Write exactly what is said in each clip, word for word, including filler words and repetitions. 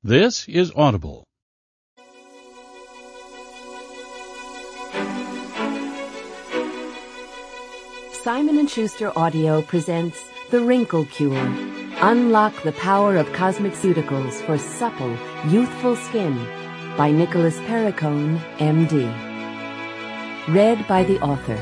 This is Audible. Simon and Schuster Audio presents The Wrinkle Cure. Unlock the power of cosmeceuticals for supple, youthful skin by Nicholas Perricone, M D. Read by the author.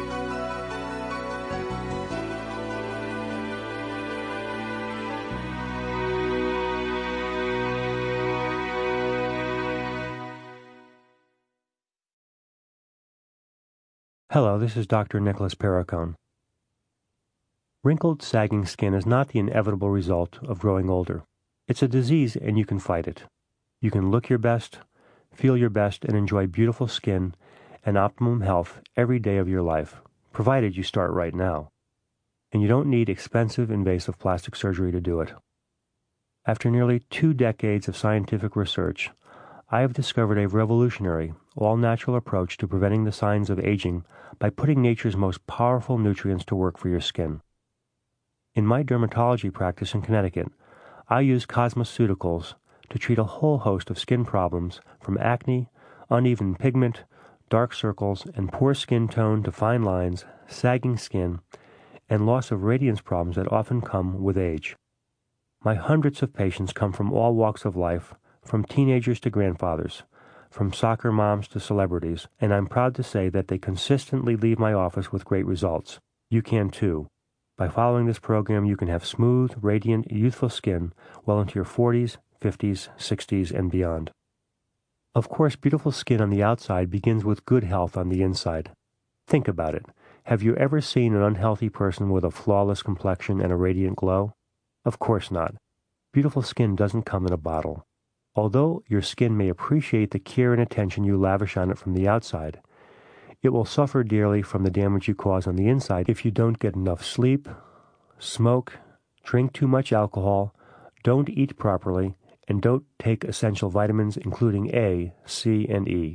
Hello, this is Doctor Nicholas Perricone. Wrinkled, sagging skin is not the inevitable result of growing older. It's a disease and you can fight it. You can look your best, feel your best, and enjoy beautiful skin and optimum health every day of your life, provided you start right now. And you don't need expensive, invasive plastic surgery to do it. After nearly two decades of scientific research, I have discovered a revolutionary, all-natural approach to preventing the signs of aging by putting nature's most powerful nutrients to work for your skin. In my dermatology practice in Connecticut, I use cosmeceuticals to treat a whole host of skin problems from acne, uneven pigment, dark circles, and poor skin tone to fine lines, sagging skin, and loss of radiance problems that often come with age. My hundreds of patients come from all walks of life, from teenagers to grandfathers, from soccer moms to celebrities, and I'm proud to say that they consistently leave my office with great results. You can too. By following this program, you can have smooth, radiant, youthful skin well into your forties, fifties, sixties, and beyond. Of course, beautiful skin on the outside begins with good health on the inside. Think about it. Have you ever seen an unhealthy person with a flawless complexion and a radiant glow? Of course not. Beautiful skin doesn't come in a bottle. Although your skin may appreciate the care and attention you lavish on it from the outside, it will suffer dearly from the damage you cause on the inside if you don't get enough sleep, smoke, drink too much alcohol, don't eat properly, and don't take essential vitamins including A, C, and E.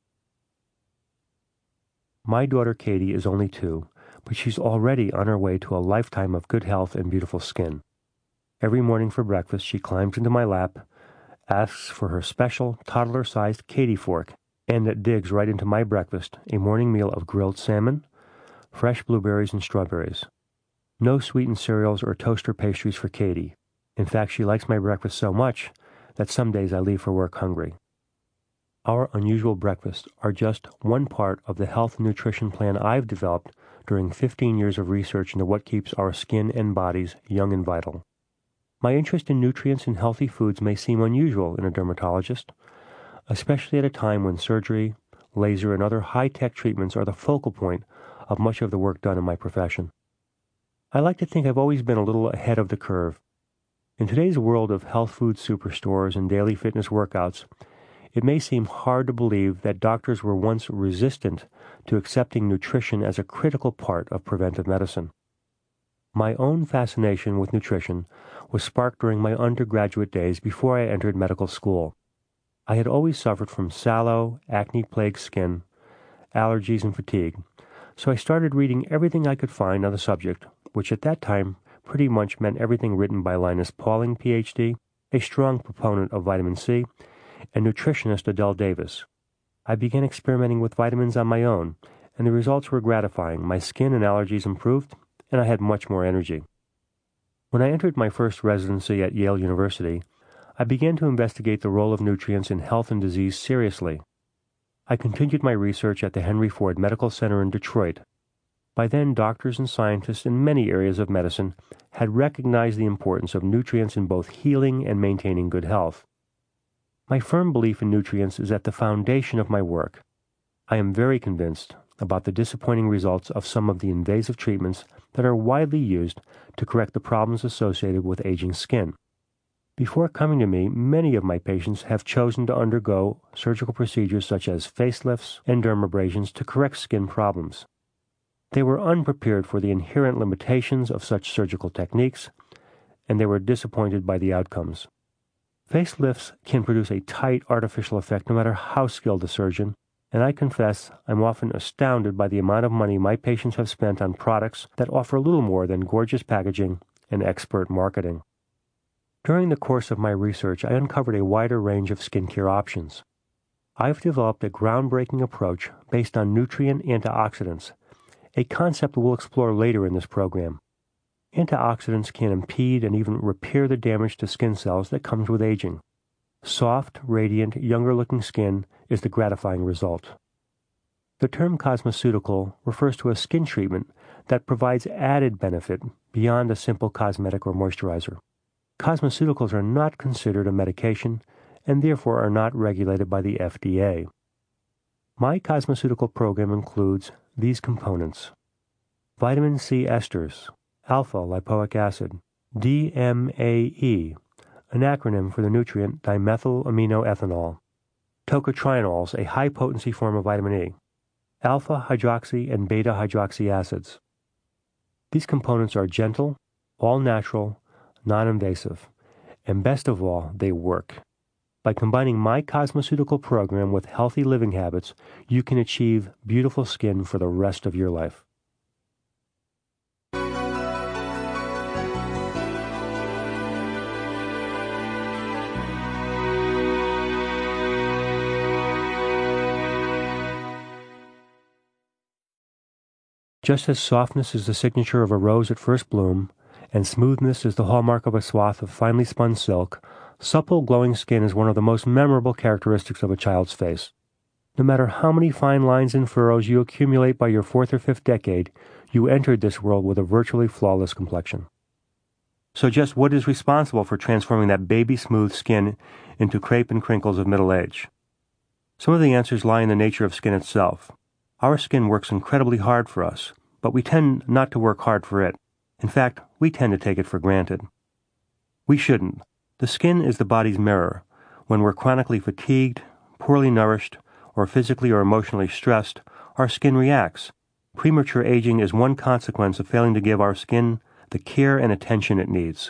My daughter Katie is only two, but she's already on her way to a lifetime of good health and beautiful skin. Every morning for breakfast, she climbs into my lap, asks for her special toddler-sized Katie fork, and it digs right into my breakfast, a morning meal of grilled salmon, fresh blueberries, and strawberries. No sweetened cereals or toaster pastries for Katie. In fact, she likes my breakfast so much that some days I leave for work hungry. Our unusual breakfasts are just one part of the health and nutrition plan I've developed during fifteen years of research into what keeps our skin and bodies young and vital. My interest in nutrients and healthy foods may seem unusual in a dermatologist, especially at a time when surgery, laser, and other high-tech treatments are the focal point of much of the work done in my profession. I like to think I've always been a little ahead of the curve. In today's world of health food superstores and daily fitness workouts, it may seem hard to believe that doctors were once resistant to accepting nutrition as a critical part of preventive medicine. My own fascination with nutrition was sparked during my undergraduate days before I entered medical school. I had always suffered from sallow, acne-plagued skin, allergies, and fatigue, so I started reading everything I could find on the subject, which at that time pretty much meant everything written by Linus Pauling, P H D, a strong proponent of vitamin C, and nutritionist Adele Davis. I began experimenting with vitamins on my own, and the results were gratifying. My skin and allergies improved, and I had much more energy. When I entered my first residency at Yale University, I began to investigate the role of nutrients in health and disease seriously. I continued my research at the Henry Ford Medical Center in Detroit. By then, doctors and scientists in many areas of medicine had recognized the importance of nutrients in both healing and maintaining good health. My firm belief in nutrients is at the foundation of my work. I am very convinced about the disappointing results of some of the invasive treatments that are widely used to correct the problems associated with aging skin. Before coming to me, many of my patients have chosen to undergo surgical procedures such as facelifts and dermabrasions to correct skin problems. They were unprepared for the inherent limitations of such surgical techniques, and they were disappointed by the outcomes. Facelifts can produce a tight, artificial effect no matter how skilled the surgeon, and I confess I'm often astounded by the amount of money my patients have spent on products that offer little more than gorgeous packaging and expert marketing. During the course of my research, I uncovered a wider range of skincare options. I've developed a groundbreaking approach based on nutrient antioxidants, a concept we'll explore later in this program. Antioxidants can impede and even repair the damage to skin cells that comes with aging. Soft, radiant, younger-looking skin is the gratifying result. The term cosmeceutical refers to a skin treatment that provides added benefit beyond a simple cosmetic or moisturizer. Cosmeceuticals are not considered a medication and therefore are not regulated by the F D A. My cosmeceutical program includes these components: vitamin C esters, alpha-lipoic acid, D M A E, an acronym for the nutrient dimethylaminoethanol, tocotrienols, a high-potency form of vitamin E, alpha-hydroxy and beta-hydroxy acids. These components are gentle, all-natural, non-invasive, and best of all, they work. By combining my cosmeceutical program with healthy living habits, you can achieve beautiful skin for the rest of your life. Just as softness is the signature of a rose at first bloom, and smoothness is the hallmark of a swath of finely spun silk, supple, glowing skin is one of the most memorable characteristics of a child's face. No matter how many fine lines and furrows you accumulate by your fourth or fifth decade, you entered this world with a virtually flawless complexion. So just what is responsible for transforming that baby-smooth skin into crepe and crinkles of middle age? Some of the answers lie in the nature of skin itself. Our skin works incredibly hard for us, but we tend not to work hard for it. In fact, we tend to take it for granted. We shouldn't. The skin is the body's mirror. When we're chronically fatigued, poorly nourished, or physically or emotionally stressed, our skin reacts. Premature aging is one consequence of failing to give our skin the care and attention it needs.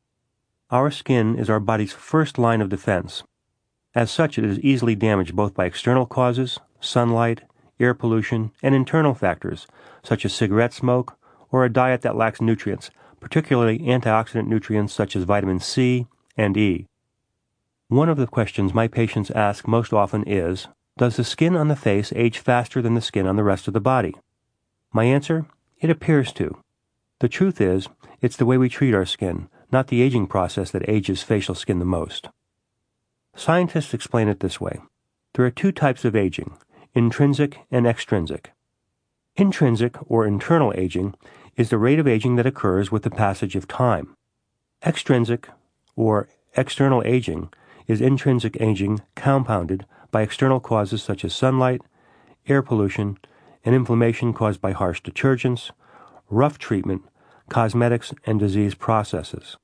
Our skin is our body's first line of defense. As such, it is easily damaged both by external causes, sunlight, air pollution, and internal factors, such as cigarette smoke or a diet that lacks nutrients, particularly antioxidant nutrients such as vitamin C and E. One of the questions my patients ask most often is, does the skin on the face age faster than the skin on the rest of the body? My answer? It appears to. The truth is, it's the way we treat our skin, not the aging process, that ages facial skin the most. Scientists explain it this way. There are two types of aging, intrinsic and extrinsic. Intrinsic, or internal aging, is the rate of aging that occurs with the passage of time. Extrinsic, or external aging, is intrinsic aging compounded by external causes such as sunlight, air pollution, and inflammation caused by harsh detergents, rough treatment, cosmetics, and disease processes.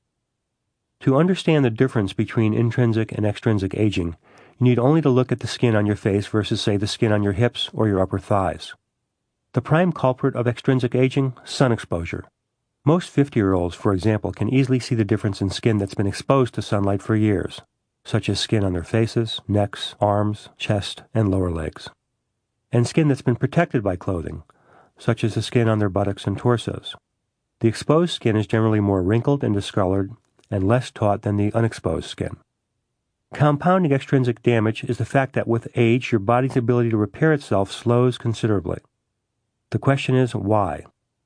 To understand the difference between intrinsic and extrinsic aging, you need only to look at the skin on your face versus, say, the skin on your hips or your upper thighs. The prime culprit of extrinsic aging? Sun exposure. Most fifty-year-olds, for example, can easily see the difference in skin that's been exposed to sunlight for years, such as skin on their faces, necks, arms, chest, and lower legs, and skin that's been protected by clothing, such as the skin on their buttocks and torsos. The exposed skin is generally more wrinkled and discolored and less taut than the unexposed skin. Compounding extrinsic damage is the fact that with age, your body's ability to repair itself slows considerably. The question is, why?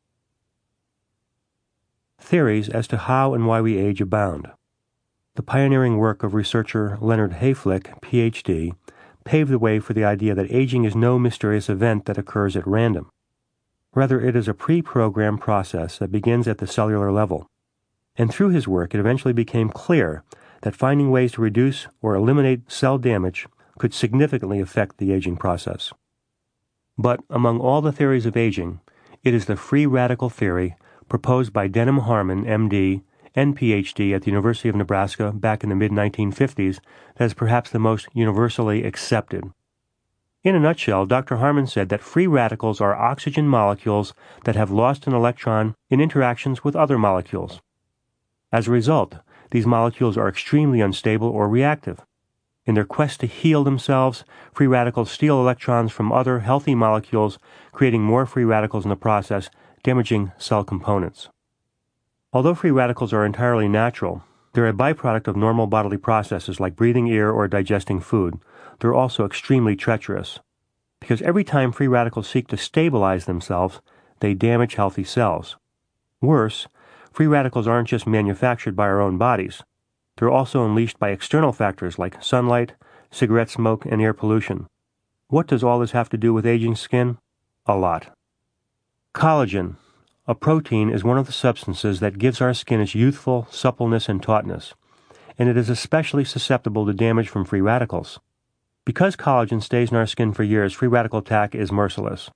Theories as to how and why we age abound. The pioneering work of researcher Leonard Hayflick, P H D, paved the way for the idea that aging is no mysterious event that occurs at random. Rather, it is a pre-programmed process that begins at the cellular level. And through his work, it eventually became clear that finding ways to reduce or eliminate cell damage could significantly affect the aging process. But among all the theories of aging, it is the free radical theory proposed by Denham Harmon, M D, and P H D at the University of Nebraska back in the mid nineteen fifties that is perhaps the most universally accepted. In a nutshell, Doctor Harmon said that free radicals are oxygen molecules that have lost an electron in interactions with other molecules. As a result, these molecules are extremely unstable or reactive. In their quest to heal themselves, free radicals steal electrons from other healthy molecules, creating more free radicals in the process, damaging cell components. Although free radicals are entirely natural, They're a byproduct of normal bodily processes like breathing air or digesting food. They're also extremely treacherous, because every time free radicals seek to stabilize themselves, they damage healthy cells. Worse, free radicals aren't just manufactured by our own bodies. They're also unleashed by external factors like sunlight, cigarette smoke, and air pollution. What does all this have to do with aging skin? A lot. Collagen, a protein, is one of the substances that gives our skin its youthful suppleness and tautness, and it is especially susceptible to damage from free radicals. Because collagen stays in our skin for years, free radical attack is merciless.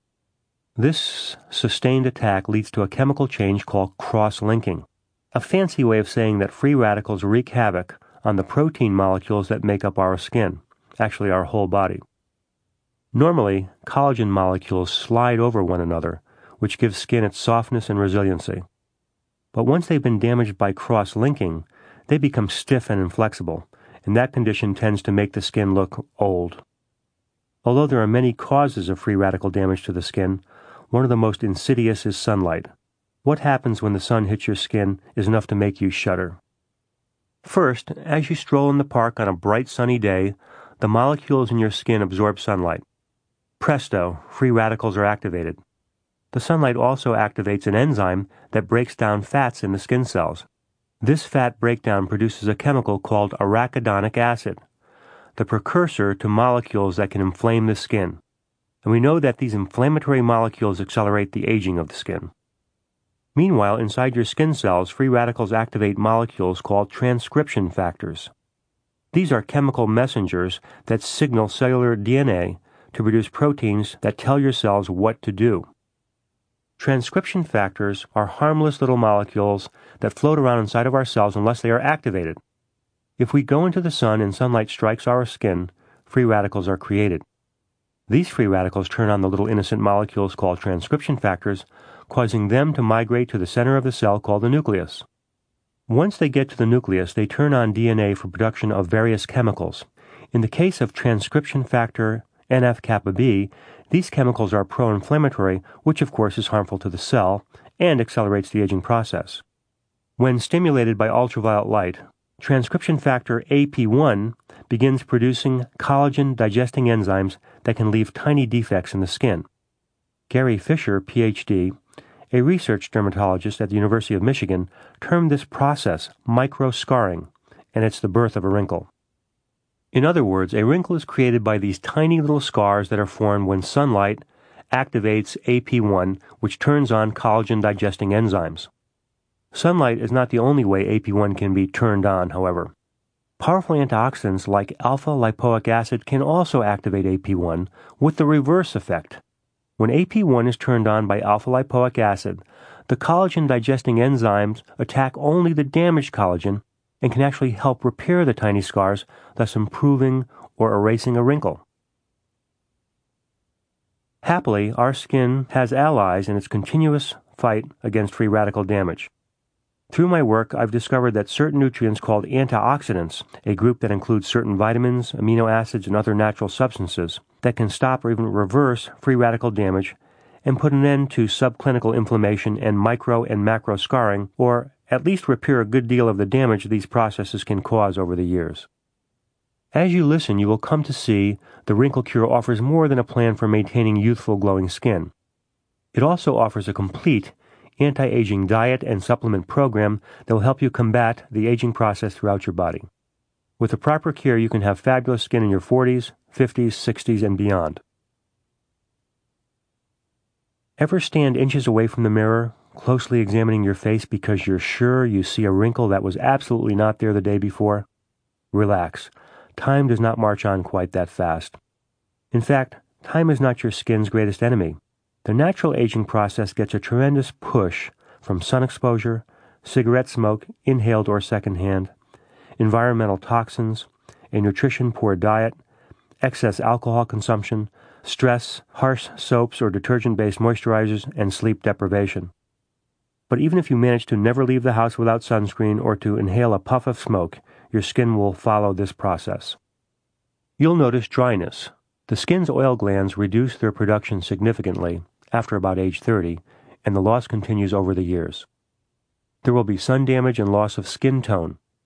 This sustained attack leads to a chemical change called cross-linking, a fancy way of saying that free radicals wreak havoc on the protein molecules that make up our skin, actually our whole body. Normally, collagen molecules slide over one another, which gives skin its softness and resiliency. But once they've been damaged by cross-linking, they become stiff and inflexible, and that condition tends to make the skin look old. Although there are many causes of free radical damage to the skin, one of the most insidious is sunlight. What happens when the sun hits your skin is enough to make you shudder. First, as you stroll in the park on a bright sunny day, the molecules in your skin absorb sunlight. Presto, free radicals are activated. The sunlight also activates an enzyme that breaks down fats in the skin cells. This fat breakdown produces a chemical called arachidonic acid, the precursor to molecules that can inflame the skin. And we know that these inflammatory molecules accelerate the aging of the skin. Meanwhile, inside your skin cells, free radicals activate molecules called transcription factors. These are chemical messengers that signal cellular D N A to produce proteins that tell your cells what to do. Transcription factors are harmless little molecules that float around inside of our cells unless they are activated. If we go into the sun and sunlight strikes our skin, free radicals are created. These free radicals turn on the little innocent molecules called transcription factors, causing them to migrate to the center of the cell called the nucleus. Once they get to the nucleus, they turn on D N A for production of various chemicals. In the case of transcription factor N F kappa B, these chemicals are pro-inflammatory, which of course is harmful to the cell and accelerates the aging process. When stimulated by ultraviolet light, transcription factor A P one begins producing collagen-digesting enzymes that can leave tiny defects in the skin. Gary Fisher, P H D, a research dermatologist at the University of Michigan, termed this process microscarring, and it's the birth of a wrinkle. In other words, a wrinkle is created by these tiny little scars that are formed when sunlight activates A P one, which turns on collagen-digesting enzymes. Sunlight is not the only way A P one can be turned on, however. Powerful antioxidants like alpha-lipoic acid can also activate A P one with the reverse effect. When A P one is turned on by alpha-lipoic acid, the collagen-digesting enzymes attack only the damaged collagen and can actually help repair the tiny scars, thus improving or erasing a wrinkle. Happily, our skin has allies in its continuous fight against free radical damage. Through my work, I've discovered that certain nutrients called antioxidants, a group that includes certain vitamins, amino acids, and other natural substances, that can stop or even reverse free radical damage and put an end to subclinical inflammation and micro and macro scarring, or at least repair a good deal of the damage these processes can cause over the years. As you listen, you will come to see the Wrinkle Cure offers more than a plan for maintaining youthful, glowing skin. It also offers a complete anti-aging diet and supplement program that will help you combat the aging process throughout your body. With the proper care, you can have fabulous skin in your forties, fifties, sixties, and beyond. Ever stand inches away from the mirror, closely examining your face because you're sure you see a wrinkle that was absolutely not there the day before? Relax. Time does not march on quite that fast. In fact, time is not your skin's greatest enemy. The natural aging process gets a tremendous push from sun exposure, cigarette smoke, inhaled or secondhand, environmental toxins, a nutrition-poor diet, excess alcohol consumption, stress, harsh soaps or detergent-based moisturizers, and sleep deprivation. But even if you manage to never leave the house without sunscreen or to inhale a puff of smoke, your skin will follow this process. You'll notice dryness. The skin's oil glands reduce their production significantly after about age thirty, and the loss continues over the years. There will be sun damage and loss of skin tone.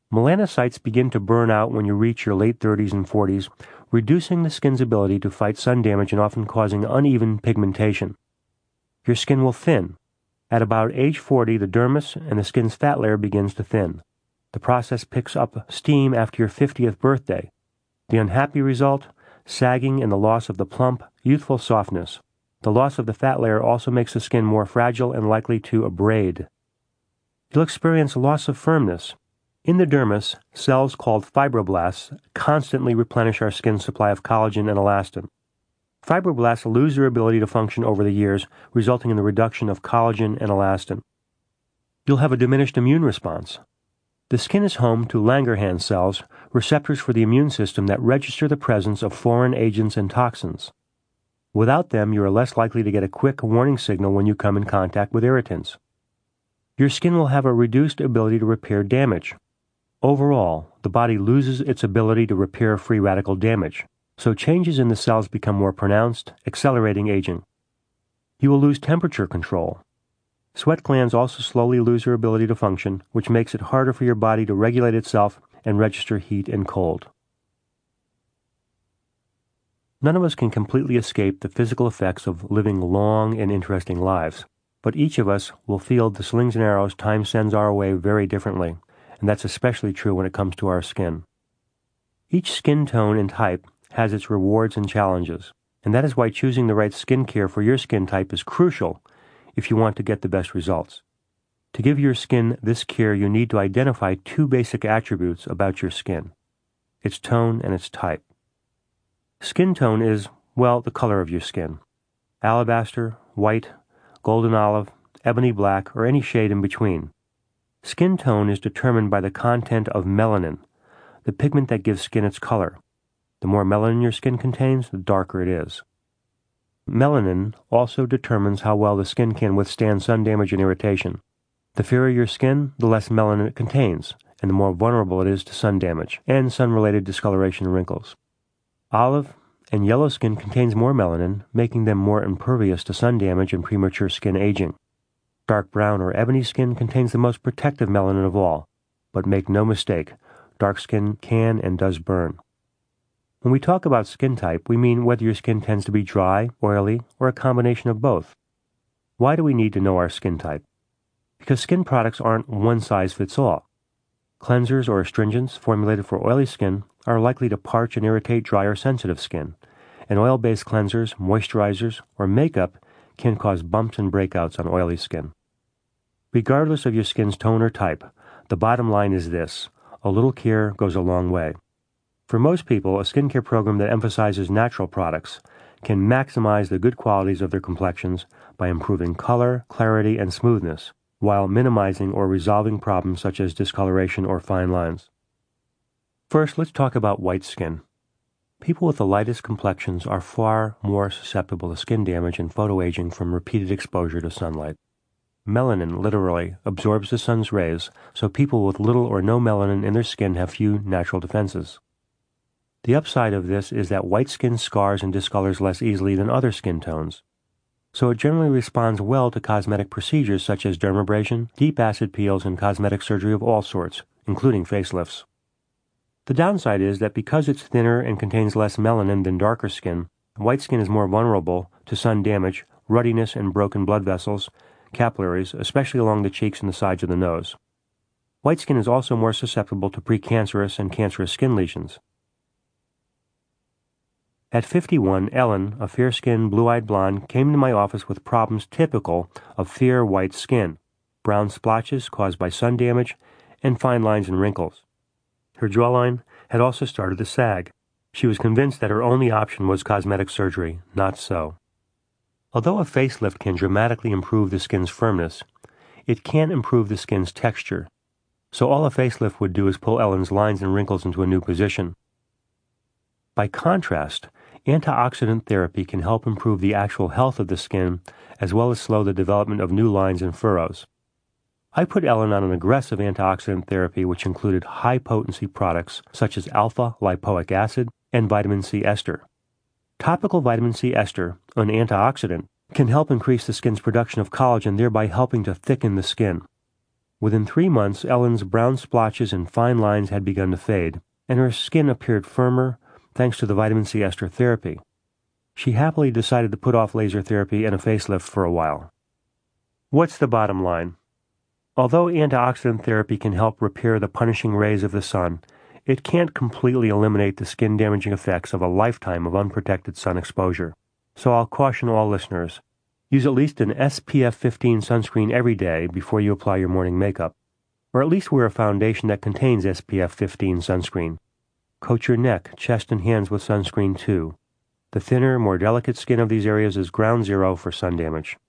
Melanocytes begin to burn out when you reach your late thirties and forties, reducing the skin's ability to fight sun damage and often causing uneven pigmentation. Your skin will thin. At about age forty, the dermis and the skin's fat layer begins to thin. The process picks up steam after your fiftieth birthday. The unhappy result? Sagging and the loss of the plump, youthful softness. The loss of the fat layer also makes the skin more fragile and likely to abrade. You'll experience a loss of firmness. In the dermis, cells called fibroblasts constantly replenish our skin's supply of collagen and elastin. Fibroblasts lose their ability to function over the years, resulting in the reduction of collagen and elastin. You'll have a diminished immune response. The skin is home to Langerhans cells, receptors for the immune system that register the presence of foreign agents and toxins. Without them, you are less likely to get a quick warning signal when you come in contact with irritants. Your skin will have a reduced ability to repair damage. Overall, the body loses its ability to repair free radical damage, so changes in the cells become more pronounced, accelerating aging. You will lose temperature control. Sweat glands also slowly lose their ability to function, which makes it harder for your body to regulate itself and register heat and cold. None of us can completely escape the physical effects of living long and interesting lives, but each of us will feel the slings and arrows time sends our way very differently, and that's especially true when it comes to our skin. Each skin tone and type has its rewards and challenges, and that is why choosing the right skin care for your skin type is crucial if you want to get the best results. To give your skin this care, you need to identify two basic attributes about your skin: its tone and its type. Skin tone is, well, the color of your skin. Alabaster, white, golden olive, ebony black, or any shade in between. Skin tone is determined by the content of melanin, the pigment that gives skin its color. The more melanin your skin contains, the darker it is. Melanin also determines how well the skin can withstand sun damage and irritation. The fairer your skin, the less melanin it contains, and the more vulnerable it is to sun damage and sun-related discoloration and wrinkles. Olive and yellow skin contains more melanin, making them more impervious to sun damage and premature skin aging. Dark brown or ebony skin contains the most protective melanin of all, but make no mistake, dark skin can and does burn. When we talk about skin type, we mean whether your skin tends to be dry, oily, or a combination of both. Why do we need to know our skin type? Because skin products aren't one size fits all. Cleansers or astringents formulated for oily skin are likely to parch and irritate dry or sensitive skin, and oil-based cleansers, moisturizers, or makeup can cause bumps and breakouts on oily skin. Regardless of your skin's tone or type, the bottom line is this: a little care goes a long way. For most people, a skincare program that emphasizes natural products can maximize the good qualities of their complexions by improving color, clarity, and smoothness, while minimizing or resolving problems such as discoloration or fine lines. First, let's talk about white skin. People with the lightest complexions are far more susceptible to skin damage and photoaging from repeated exposure to sunlight. Melanin literally absorbs the sun's rays, so people with little or no melanin in their skin have few natural defenses. The upside of this is that white skin scars and discolors less easily than other skin tones, so it generally responds well to cosmetic procedures such as dermabrasion, deep acid peels, and cosmetic surgery of all sorts, including facelifts. The downside is that because it's thinner and contains less melanin than darker skin, white skin is more vulnerable to sun damage, ruddiness, and broken blood vessels, capillaries, especially along the cheeks and the sides of the nose. White skin is also more susceptible to precancerous and cancerous skin lesions. At fifty-one, Ellen, a fair-skinned, blue-eyed blonde, came to my office with problems typical of fair white skin: brown splotches caused by sun damage, and fine lines and wrinkles. Her jawline had also started to sag. She was convinced that her only option was cosmetic surgery. Not so. Although a facelift can dramatically improve the skin's firmness, it can't improve the skin's texture. So all a facelift would do is pull Ellen's lines and wrinkles into a new position. By contrast, antioxidant therapy can help improve the actual health of the skin as well as slow the development of new lines and furrows. I put Ellen on an aggressive antioxidant therapy which included high-potency products such as alpha-lipoic acid and vitamin C ester. Topical vitamin C ester, an antioxidant, can help increase the skin's production of collagen, thereby helping to thicken the skin. Within three months, Ellen's brown splotches and fine lines had begun to fade, and her skin appeared firmer thanks to the vitamin C ester therapy. She happily decided to put off laser therapy and a facelift for a while. What's the bottom line? Although antioxidant therapy can help repair the punishing rays of the sun, it can't completely eliminate the skin-damaging effects of a lifetime of unprotected sun exposure. So I'll caution all listeners, use at least an S P F fifteen sunscreen every day before you apply your morning makeup, or at least wear a foundation that contains S P F fifteen sunscreen. Coat your neck, chest, and hands with sunscreen too. The thinner, more delicate skin of these areas is ground zero for sun damage.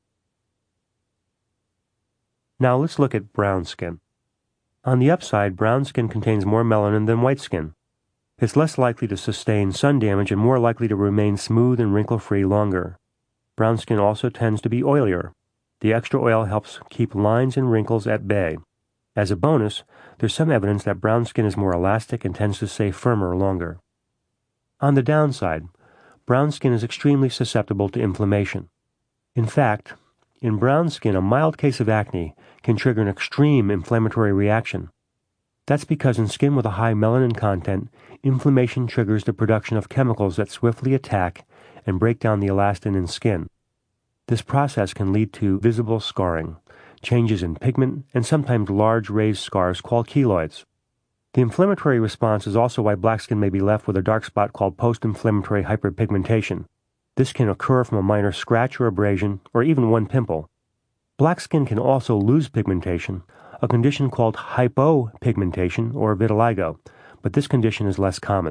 Now let's look at brown skin. On the upside, brown skin contains more melanin than white skin. It's less likely to sustain sun damage and more likely to remain smooth and wrinkle-free longer. Brown skin also tends to be oilier. The extra oil helps keep lines and wrinkles at bay. As a bonus, there's some evidence that brown skin is more elastic and tends to stay firmer longer. On the downside, brown skin is extremely susceptible to inflammation. In fact, in brown skin, a mild case of acne can trigger an extreme inflammatory reaction. That's because in skin with a high melanin content, inflammation triggers the production of chemicals that swiftly attack and break down the elastin in skin. This process can lead to visible scarring, changes in pigment, and sometimes large raised scars called keloids. The inflammatory response is also why black skin may be left with a dark spot called post-inflammatory hyperpigmentation. This can occur from a minor scratch or abrasion, or even one pimple. Black skin can also lose pigmentation, a condition called hypopigmentation or vitiligo, but this condition is less common.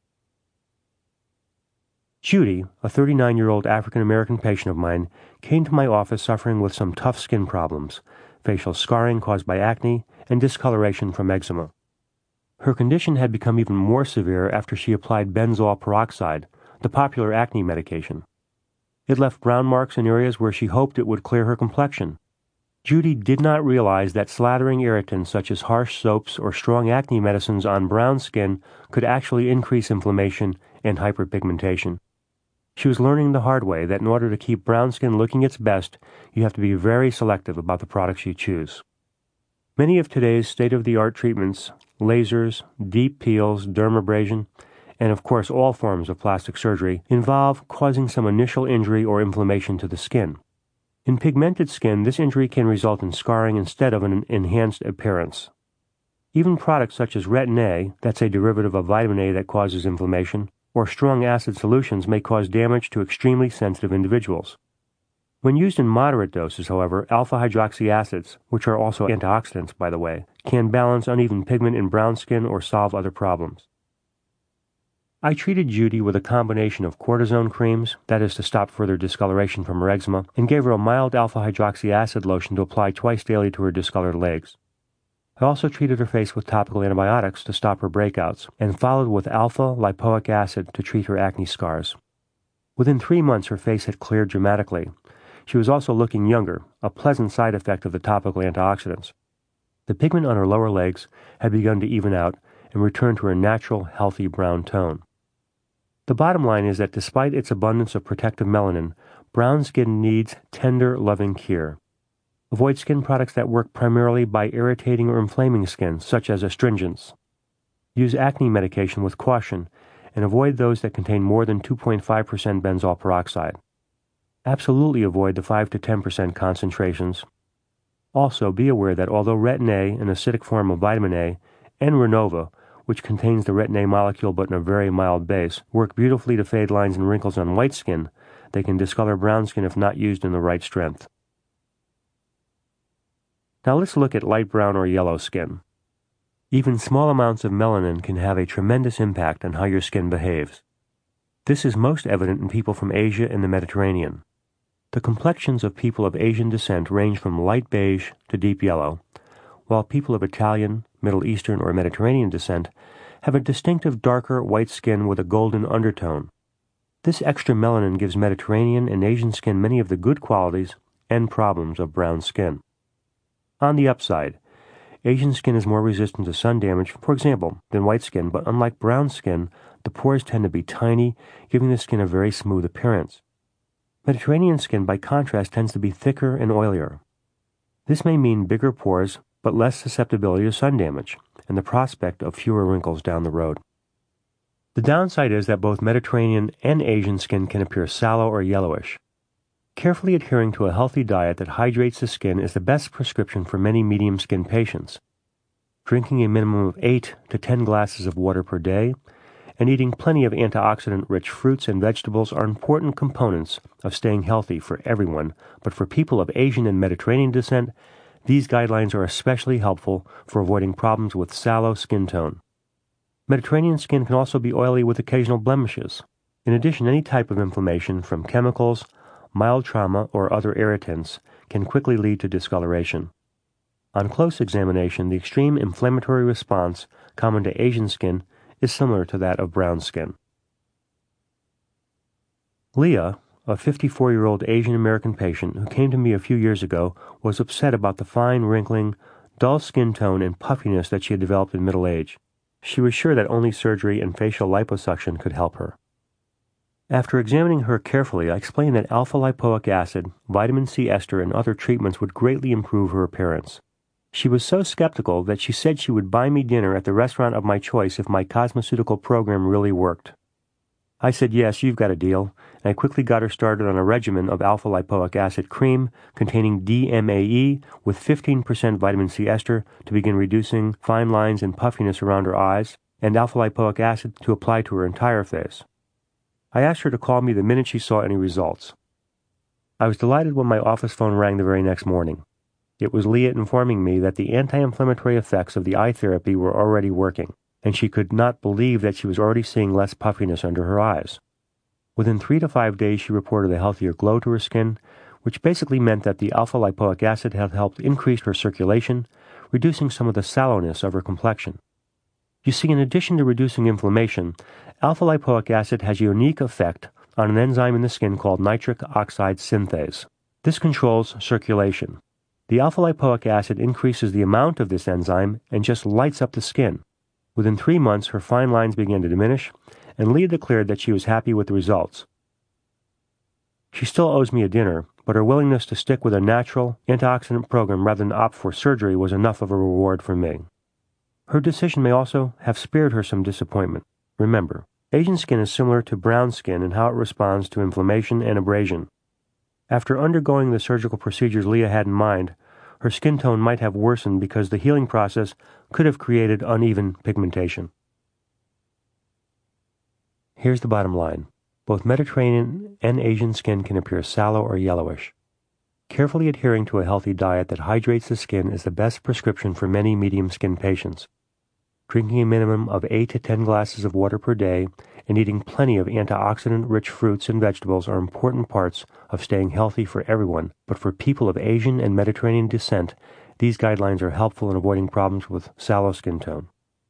Judy, a thirty-nine-year-old African-American patient of mine, came to my office suffering with some tough skin problems, facial scarring caused by acne, and discoloration from eczema. Her condition had become even more severe after she applied benzoyl peroxide, the popular acne medication. It left brown marks in areas where she hoped it would clear her complexion. Judy did not realize that slathering irritants such as harsh soaps or strong acne medicines on brown skin could actually increase inflammation and hyperpigmentation. She was learning the hard way that in order to keep brown skin looking its best, you have to be very selective about the products you choose. Many of today's state-of-the-art treatments, lasers, deep peels, dermabrasion, and of course all forms of plastic surgery, involve causing some initial injury or inflammation to the skin. In pigmented skin, this injury can result in scarring instead of an enhanced appearance. Even products such as Retin-A, that's a derivative of vitamin A that causes inflammation, or strong acid solutions may cause damage to extremely sensitive individuals. When used in moderate doses, however, alpha-hydroxy acids, which are also antioxidants, by the way, can balance uneven pigment in brown skin or solve other problems. I treated Judy with a combination of cortisone creams, that is to stop further discoloration from her eczema, and gave her a mild alpha-hydroxy acid lotion to apply twice daily to her discolored legs. I also treated her face with topical antibiotics to stop her breakouts, and followed with alpha-lipoic acid to treat her acne scars. Within three months, her face had cleared dramatically. She was also looking younger, a pleasant side effect of the topical antioxidants. The pigment on her lower legs had begun to even out and return to her natural, healthy brown tone. The bottom line is that despite its abundance of protective melanin, brown skin needs tender, loving care. Avoid skin products that work primarily by irritating or inflaming skin, such as astringents. Use acne medication with caution, and avoid those that contain more than two point five percent benzoyl peroxide. Absolutely avoid the five to ten percent concentrations. Also, be aware that although Retin-A, an acidic form of vitamin A, and Renova, which contains the Retin-A molecule but in a very mild base, work beautifully to fade lines and wrinkles on white skin, they can discolor brown skin if not used in the right strength. Now let's look at light brown or yellow skin. Even small amounts of melanin can have a tremendous impact on how your skin behaves. This is most evident in people from Asia and the Mediterranean. The complexions of people of Asian descent range from light beige to deep yellow, while people of Italian, Middle Eastern, or Mediterranean descent have a distinctive darker white skin with a golden undertone. This extra melanin gives Mediterranean and Asian skin many of the good qualities and problems of brown skin. On the upside, Asian skin is more resistant to sun damage, for example, than white skin, but unlike brown skin, the pores tend to be tiny, giving the skin a very smooth appearance. Mediterranean skin, by contrast, tends to be thicker and oilier. This may mean bigger pores, but less susceptibility to sun damage, and the prospect of fewer wrinkles down the road. The downside is that both Mediterranean and Asian skin can appear sallow or yellowish. Carefully adhering to a healthy diet that hydrates the skin is the best prescription for many medium-skinned patients. Drinking a minimum of eight to ten glasses of water per day and eating plenty of antioxidant-rich fruits and vegetables are important components of staying healthy for everyone, but for people of Asian and Mediterranean descent, these guidelines are especially helpful for avoiding problems with sallow skin tone. Mediterranean skin can also be oily with occasional blemishes. In addition, any type of inflammation from chemicals, mild trauma, or other irritants can quickly lead to discoloration. On close examination, the extreme inflammatory response common to Asian skin is similar to that of brown skin. Leah, a fifty-four-year-old Asian American patient who came to me a few years ago, was upset about the fine, wrinkling, dull skin tone and puffiness that she had developed in middle age. She was sure that only surgery and facial liposuction could help her. After examining her carefully, I explained that alpha-lipoic acid, vitamin C ester, and other treatments would greatly improve her appearance. She was so skeptical that she said she would buy me dinner at the restaurant of my choice if my cosmeceutical program really worked. I said, yes, you've got a deal, and I quickly got her started on a regimen of alpha-lipoic acid cream containing D M A E with fifteen percent vitamin C ester to begin reducing fine lines and puffiness around her eyes, and alpha-lipoic acid to apply to her entire face. I asked her to call me the minute she saw any results. I was delighted when my office phone rang the very next morning. It was Leah informing me that the anti-inflammatory effects of the eye therapy were already working, and she could not believe that she was already seeing less puffiness under her eyes. Within three to five days, she reported a healthier glow to her skin, which basically meant that the alpha-lipoic acid had helped increase her circulation, reducing some of the sallowness of her complexion. You see, in addition to reducing inflammation, alpha-lipoic acid has a unique effect on an enzyme in the skin called nitric oxide synthase. This controls circulation. The alpha-lipoic acid increases the amount of this enzyme and just lights up the skin. Within three months, her fine lines began to diminish, and Leah declared that she was happy with the results. She still owes me a dinner, but her willingness to stick with a natural, antioxidant program rather than opt for surgery was enough of a reward for me. Her decision may also have spared her some disappointment. Remember, Asian skin is similar to brown skin in how it responds to inflammation and abrasion. After undergoing the surgical procedures Leah had in mind, her skin tone might have worsened because the healing process could have created uneven pigmentation. Here's the bottom line. Both Mediterranean and Asian skin can appear sallow or yellowish. Carefully adhering to a healthy diet that hydrates the skin is the best prescription for many medium-skinned patients. Drinking a minimum of eight to ten glasses of water per day and eating plenty of antioxidant-rich fruits and vegetables are important parts of staying healthy for everyone, but for people of Asian and Mediterranean descent, these guidelines are helpful in avoiding problems with sallow skin tone.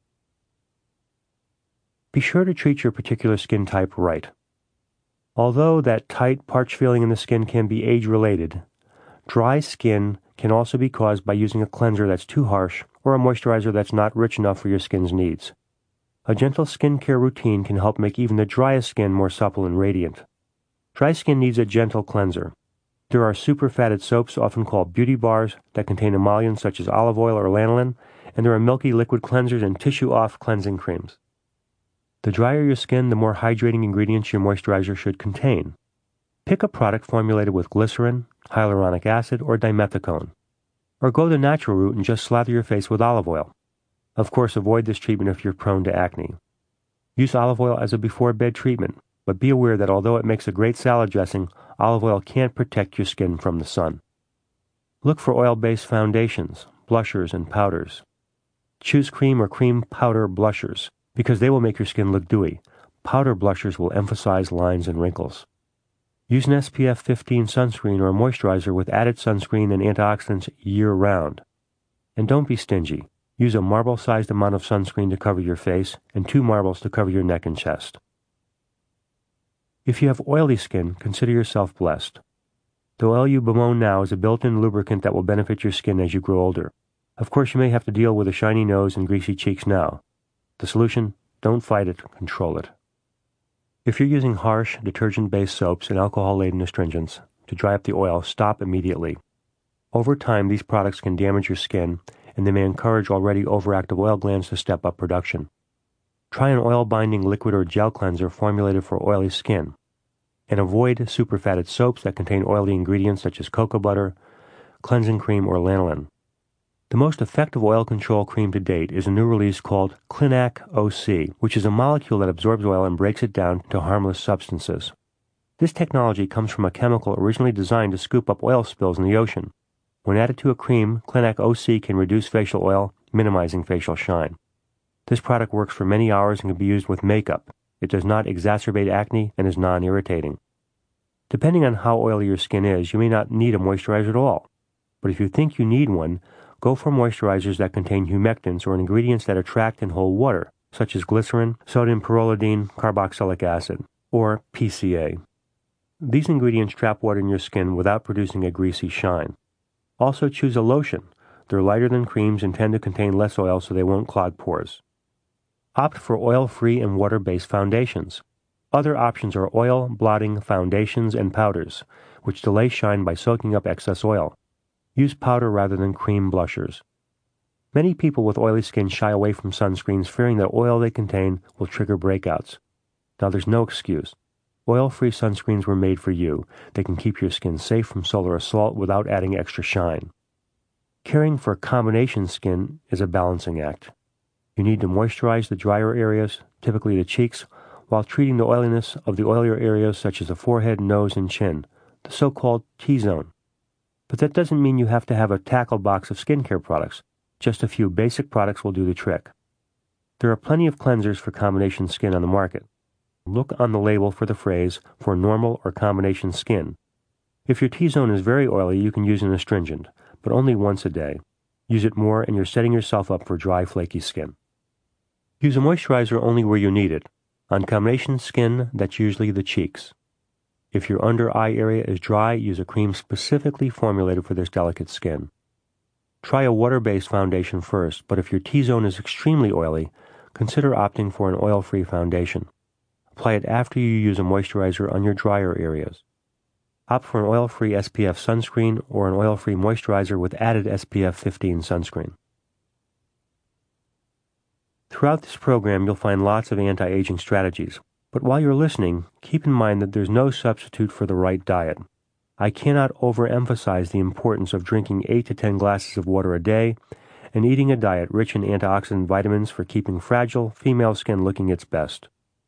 Be sure to treat your particular skin type right. Although that tight, parched feeling in the skin can be age-related, dry skin can also be caused by using a cleanser that's too harsh or a moisturizer that's not rich enough for your skin's needs. A gentle skincare routine can help make even the driest skin more supple and radiant. Dry skin needs a gentle cleanser. There are super-fatted soaps, often called beauty bars, that contain emollients such as olive oil or lanolin, and there are milky liquid cleansers and tissue-off cleansing creams. The drier your skin, the more hydrating ingredients your moisturizer should contain. Pick a product formulated with glycerin, hyaluronic acid, or dimethicone. Or go the natural route and just slather your face with olive oil. Of course, avoid this treatment if you're prone to acne. Use olive oil as a before-bed treatment, but be aware that although it makes a great salad dressing, olive oil can't protect your skin from the sun. Look for oil-based foundations, blushers, and powders. Choose cream or cream powder blushers, because they will make your skin look dewy. Powder blushers will emphasize lines and wrinkles. Use an S P F fifteen sunscreen or a moisturizer with added sunscreen and antioxidants year-round. And don't be stingy. Use a marble-sized amount of sunscreen to cover your face and two marbles to cover your neck and chest. If you have oily skin, consider yourself blessed. The oil you bemoan now is a built-in lubricant that will benefit your skin as you grow older. Of course, you may have to deal with a shiny nose and greasy cheeks now. The solution? Don't fight it, control it. If you're using harsh, detergent-based soaps and alcohol-laden astringents to dry up the oil, stop immediately. Over time, these products can damage your skin, and they may encourage already overactive oil glands to step up production. Try an oil-binding liquid or gel cleanser formulated for oily skin, and avoid superfatted soaps that contain oily ingredients such as cocoa butter, cleansing cream, or lanolin. The most effective oil control cream to date is a new release called Clinac O C, which is a molecule that absorbs oil and breaks it down to harmless substances. This technology comes from a chemical originally designed to scoop up oil spills in the ocean. When added to a cream, Clinac O C can reduce facial oil, minimizing facial shine. This product works for many hours and can be used with makeup. It does not exacerbate acne and is non-irritating. Depending on how oily your skin is, you may not need a moisturizer at all. But if you think you need one, go for moisturizers that contain humectants or ingredients that attract and hold water, such as glycerin, sodium peroxidine, carboxylic acid, or P C A. These ingredients trap water in your skin without producing a greasy shine. Also choose a lotion. They're lighter than creams and tend to contain less oil so they won't clog pores. Opt for oil-free and water-based foundations. Other options are oil, blotting, foundations, and powders, which delay shine by soaking up excess oil. Use powder rather than cream blushers. Many people with oily skin shy away from sunscreens fearing that oil they contain will trigger breakouts. Now there's no excuse. Oil-free sunscreens were made for you. They can keep your skin safe from solar assault without adding extra shine. Caring for combination skin is a balancing act. You need to moisturize the drier areas, typically the cheeks, while treating the oiliness of the oilier areas such as the forehead, nose, and chin, the so-called T-zone. But that doesn't mean you have to have a tackle box of skincare products. Just a few basic products will do the trick. There are plenty of cleansers for combination skin on the market. Look on the label for the phrase for normal or combination skin. If your T-zone is very oily, you can use an astringent, but only once a day. Use it more and you're setting yourself up for dry, flaky skin. Use a moisturizer only where you need it. On combination skin, that's usually the cheeks. If your under-eye area is dry, use a cream specifically formulated for this delicate skin. Try a water-based foundation first, but if your T-zone is extremely oily, consider opting for an oil-free foundation. Apply it after you use a moisturizer on your drier areas. Opt for an oil-free S P F sunscreen or an oil-free moisturizer with added S P F fifteen sunscreen. Throughout this program, you'll find lots of anti-aging strategies. But while you're listening, keep in mind that there's no substitute for the right diet. I cannot overemphasize the importance of drinking eight to ten glasses of water a day and eating a diet rich in antioxidant vitamins for keeping fragile female skin looking its best.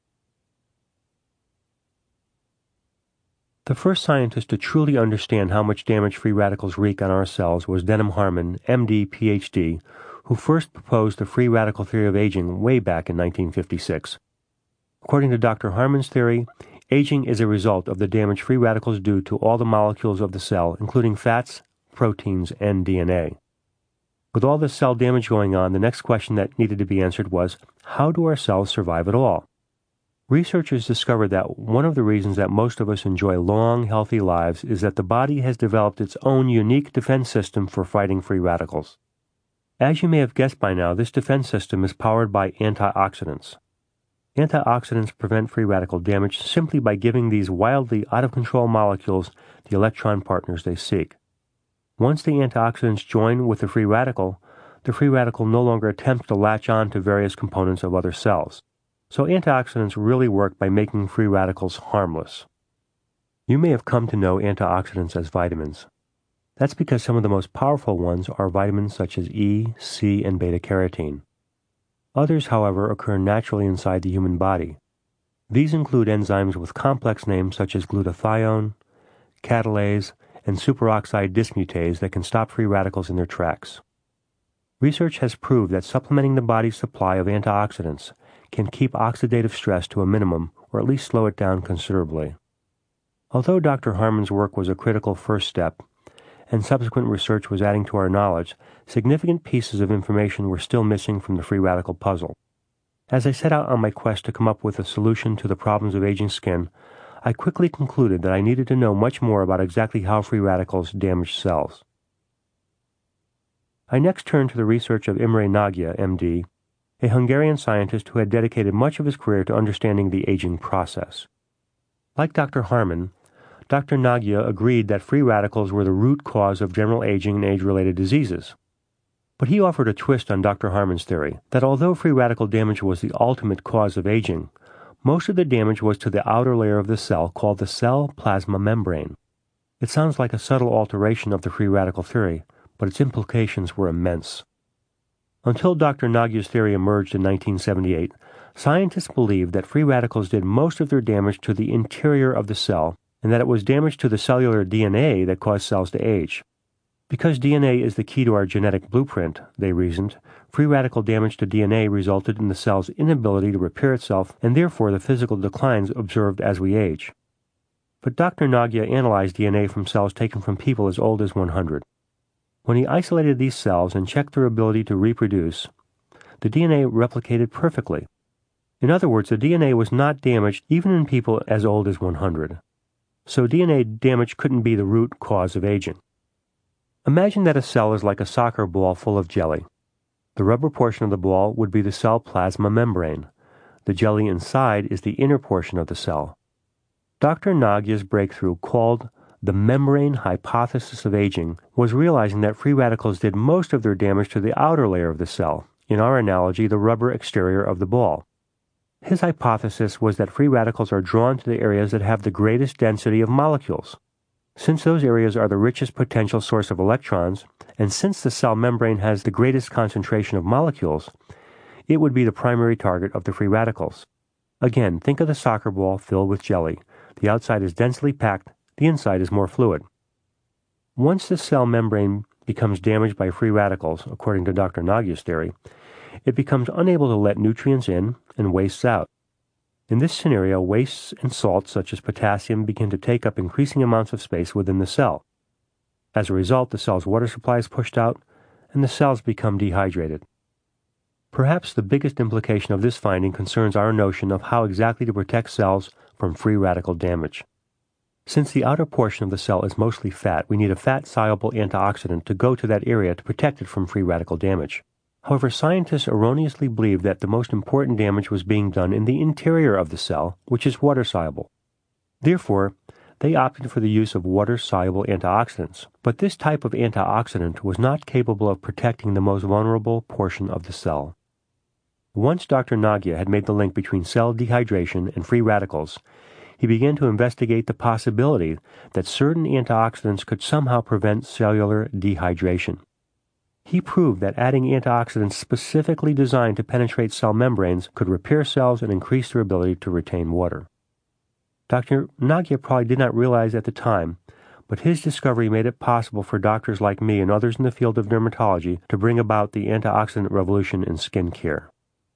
The first scientist to truly understand how much damage free radicals wreak on our cells was Denham Harman, M D, P H D, who first proposed the free radical theory of aging way back in nineteen fifty-six. According to Doctor Harman's theory, aging is a result of the damage free radicals do to all the molecules of the cell, including fats, proteins, and D N A. With all this cell damage going on, the next question that needed to be answered was, how do our cells survive at all? Researchers discovered that one of the reasons that most of us enjoy long, healthy lives is that the body has developed its own unique defense system for fighting free radicals. As you may have guessed by now, this defense system is powered by antioxidants. Antioxidants prevent free radical damage simply by giving these wildly out-of-control molecules the electron partners they seek. Once the antioxidants join with the free radical, the free radical no longer attempts to latch on to various components of other cells. So antioxidants really work by making free radicals harmless. You may have come to know antioxidants as vitamins. That's because some of the most powerful ones are vitamins such as E, C, and beta-carotene. Others, however, occur naturally inside the human body. These include enzymes with complex names such as glutathione, catalase, and superoxide dismutase that can stop free radicals in their tracks. Research has proved that supplementing the body's supply of antioxidants can keep oxidative stress to a minimum or at least slow it down considerably. Although Doctor Harman's work was a critical first step, and subsequent research was adding to our knowledge, significant pieces of information were still missing from the free radical puzzle. As I set out on my quest to come up with a solution to the problems of aging skin, I quickly concluded that I needed to know much more about exactly how free radicals damage cells. I next turned to the research of Imre Nagya, M D, a Hungarian scientist who had dedicated much of his career to understanding the aging process. Like Doctor Harman, Doctor Nagia agreed that free radicals were the root cause of general aging and age-related diseases. But he offered a twist on Doctor Harman's theory, that although free radical damage was the ultimate cause of aging, most of the damage was to the outer layer of the cell called the cell plasma membrane. It sounds like a subtle alteration of the free radical theory, but its implications were immense. Until Doctor Nagia's theory emerged in nineteen seventy-eight, scientists believed that free radicals did most of their damage to the interior of the cell, and that it was damage to the cellular D N A that caused cells to age. Because D N A is the key to our genetic blueprint, they reasoned, free radical damage to D N A resulted in the cell's inability to repair itself and therefore the physical declines observed as we age. But Doctor Nagia analyzed D N A from cells taken from people as old as one hundred. When he isolated these cells and checked their ability to reproduce, the D N A replicated perfectly. In other words, the D N A was not damaged even in people as old as one hundred. So D N A damage couldn't be the root cause of aging. Imagine that a cell is like a soccer ball full of jelly. The rubber portion of the ball would be the cell plasma membrane. The jelly inside is the inner portion of the cell. Doctor Nagia's breakthrough, called the membrane hypothesis of aging, was realizing that free radicals did most of their damage to the outer layer of the cell, in our analogy, the rubber exterior of the ball. His hypothesis was that free radicals are drawn to the areas that have the greatest density of molecules. Since those areas are the richest potential source of electrons, and since the cell membrane has the greatest concentration of molecules, it would be the primary target of the free radicals. Again, think of the soccer ball filled with jelly. The outside is densely packed, the inside is more fluid. Once the cell membrane becomes damaged by free radicals, according to Doctor Nagia's theory, it becomes unable to let nutrients in and wastes out. In this scenario, wastes and salts such as potassium begin to take up increasing amounts of space within the cell. As a result, the cell's water supply is pushed out, and the cells become dehydrated. Perhaps the biggest implication of this finding concerns our notion of how exactly to protect cells from free radical damage. Since the outer portion of the cell is mostly fat, we need a fat-soluble antioxidant to go to that area to protect it from free radical damage. However, scientists erroneously believed that the most important damage was being done in the interior of the cell, which is water-soluble. Therefore, they opted for the use of water-soluble antioxidants, but this type of antioxidant was not capable of protecting the most vulnerable portion of the cell. Once Doctor Nagia had made the link between cell dehydration and free radicals, he began to investigate the possibility that certain antioxidants could somehow prevent cellular dehydration. He proved that adding antioxidants specifically designed to penetrate cell membranes could repair cells and increase their ability to retain water. Doctor Nagia probably did not realize at the time, but his discovery made it possible for doctors like me and others in the field of dermatology to bring about the antioxidant revolution in skin care.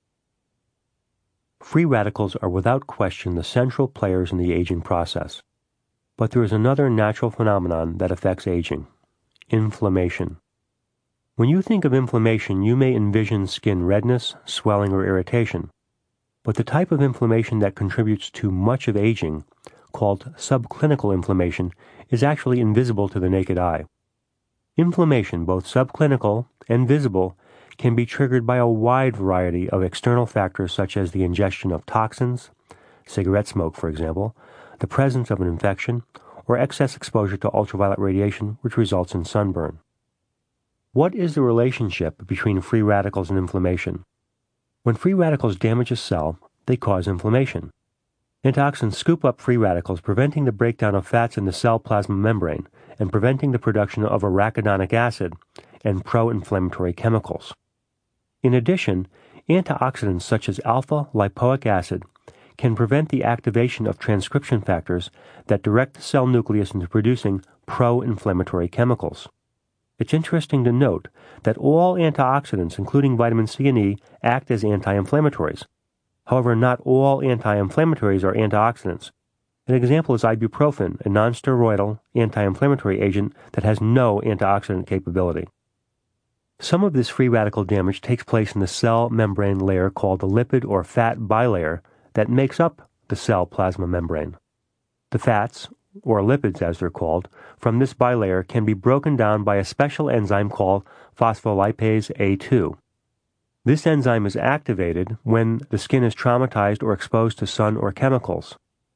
Free radicals are without question the central players in the aging process. But there is another natural phenomenon that affects aging: inflammation. When you think of inflammation, you may envision skin redness, swelling, or irritation. But the type of inflammation that contributes to much of aging, called subclinical inflammation, is actually invisible to the naked eye. Inflammation, both subclinical and visible, can be triggered by a wide variety of external factors such as the ingestion of toxins, cigarette smoke for example, the presence of an infection, or excess exposure to ultraviolet radiation, which results in sunburn. What is the relationship between free radicals and inflammation? When free radicals damage a cell, they cause inflammation. Antioxidants scoop up free radicals, preventing the breakdown of fats in the cell plasma membrane and preventing the production of arachidonic acid and pro-inflammatory chemicals. In addition, antioxidants such as alpha-lipoic acid can prevent the activation of transcription factors that direct the cell nucleus into producing pro-inflammatory chemicals. It's interesting to note that all antioxidants, including vitamin C and E, act as anti-inflammatories. However, not all anti-inflammatories are antioxidants. An example is ibuprofen, a non-steroidal anti-inflammatory agent that has no antioxidant capability. Some of this free radical damage takes place in the cell membrane layer called the lipid or fat bilayer that makes up the cell plasma membrane. The fats, or lipids as they're called, from this bilayer can be broken down by a special enzyme called phospholipase A two. This enzyme is activated when the skin is traumatized or exposed to sun or chemicals.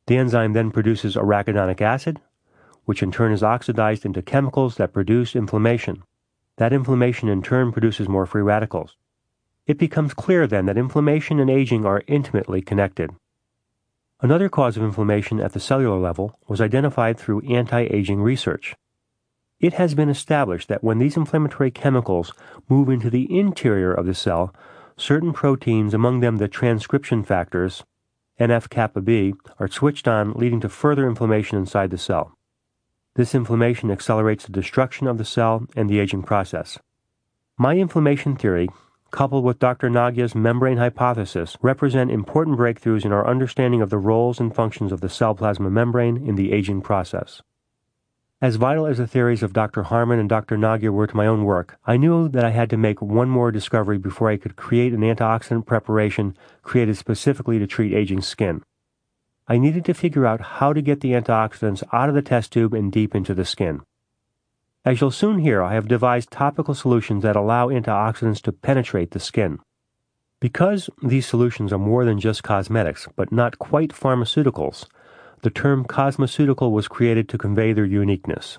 The enzyme then produces arachidonic acid, which in turn is oxidized into chemicals that produce inflammation. That inflammation in turn produces more free radicals. It becomes clear then that inflammation and aging are intimately connected. Another cause of inflammation at the cellular level was identified through anti-aging research. It has been established that when these inflammatory chemicals move into the interior of the cell, certain proteins, among them the transcription factors, N F kappa B, are switched on, leading to further inflammation inside the cell. This inflammation accelerates the destruction of the cell and the aging process. My inflammation theory, coupled with Doctor Nagya's membrane hypothesis, represent important breakthroughs in our understanding of the roles and functions of the cell plasma membrane in the aging process. As vital as the theories of Doctor Harmon and Doctor Nagya were to my own work, I knew that I had to make one more discovery before I could create an antioxidant preparation created specifically to treat aging skin. I needed to figure out how to get the antioxidants out of the test tube and deep into the skin. As you'll soon hear, I have devised topical solutions that allow antioxidants to penetrate the skin. Because these solutions are more than just cosmetics, but not quite pharmaceuticals, the term cosmeceutical was created to convey their uniqueness.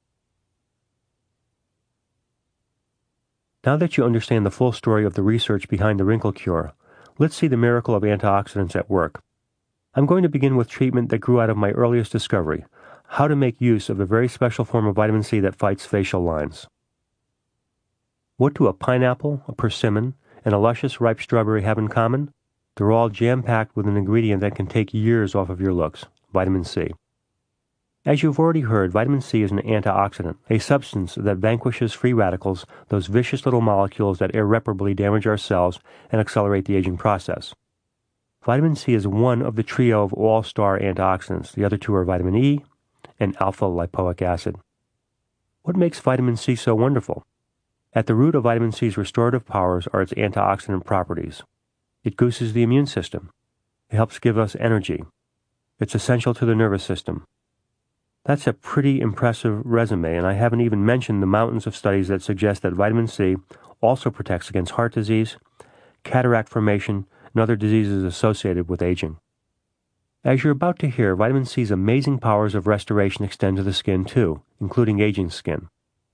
Now that you understand the full story of the research behind the wrinkle cure, let's see the miracle of antioxidants at work. I'm going to begin with treatment that grew out of my earliest discovery, how to make use of a very special form of vitamin C that fights facial lines. What do a pineapple, a persimmon, and a luscious ripe strawberry have in common? They're all jam-packed with an ingredient that can take years off of your looks, vitamin C. As you've already heard, vitamin C is an antioxidant, a substance that vanquishes free radicals, those vicious little molecules that irreparably damage our cells and accelerate the aging process. Vitamin C is one of the trio of all-star antioxidants. The other two are vitamin E and alpha-lipoic acid. What makes vitamin C so wonderful? At the root of vitamin C's restorative powers are its antioxidant properties. It gooses the immune system. It helps give us energy. It's essential to the nervous system. That's a pretty impressive resume, and I haven't even mentioned the mountains of studies that suggest that vitamin C also protects against heart disease, cataract formation, and other diseases associated with aging. As you're about to hear, vitamin C's amazing powers of restoration extend to the skin too, including aging skin.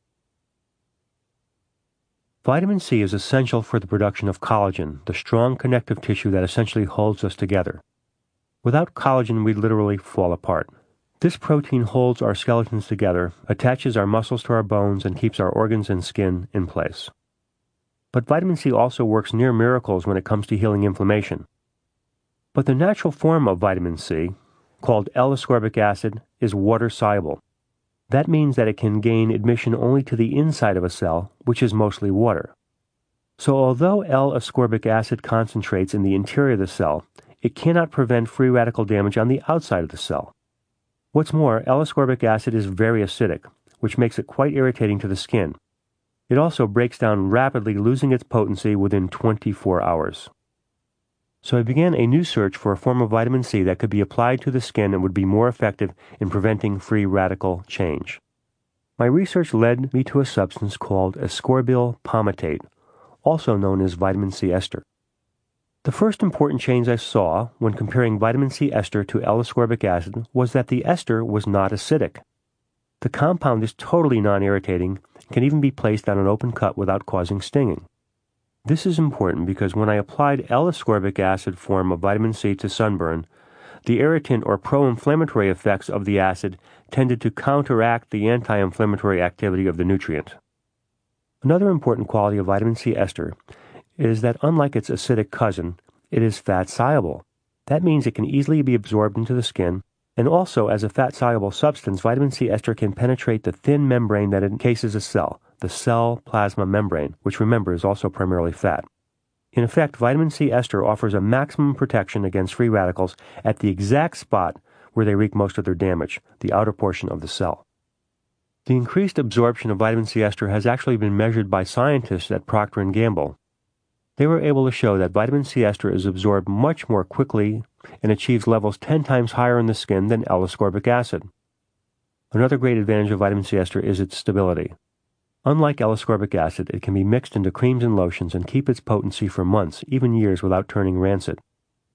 Vitamin C is essential for the production of collagen, the strong connective tissue that essentially holds us together. Without collagen, we'd literally fall apart. This protein holds our skeletons together, attaches our muscles to our bones, and keeps our organs and skin in place. But vitamin C also works near miracles when it comes to healing inflammation. But the natural form of vitamin C, called L-ascorbic acid, is water-soluble. That means that it can gain admission only to the inside of a cell, which is mostly water. So although L-ascorbic acid concentrates in the interior of the cell, it cannot prevent free radical damage on the outside of the cell. What's more, L-ascorbic acid is very acidic, which makes it quite irritating to the skin. It also breaks down rapidly, losing its potency within twenty-four hours. So I began a new search for a form of vitamin C that could be applied to the skin and would be more effective in preventing free radical change. My research led me to a substance called ascorbyl palmitate, also known as vitamin C ester. The first important change I saw when comparing vitamin C ester to L-ascorbic acid was that the ester was not acidic. The compound is totally non-irritating and can even be placed on an open cut without causing stinging. This is important because when I applied L-ascorbic acid form of vitamin C to sunburn, the irritant or pro-inflammatory effects of the acid tended to counteract the anti-inflammatory activity of the nutrient. Another important quality of vitamin C ester is that unlike its acidic cousin, it is fat-soluble. That means it can easily be absorbed into the skin, and also as a fat-soluble substance, vitamin C ester can penetrate the thin membrane that encases a cell, the cell plasma membrane, which remember is also primarily fat. In effect, vitamin C ester offers a maximum protection against free radicals at the exact spot where they wreak most of their damage, the outer portion of the cell. The increased absorption of vitamin C ester has actually been measured by scientists at Procter and Gamble. They were able to show that vitamin C ester is absorbed much more quickly and achieves levels ten times higher in the skin than L-ascorbic acid. Another great advantage of vitamin C ester is its stability. Unlike L-ascorbic acid, it can be mixed into creams and lotions and keep its potency for months, even years, without turning rancid.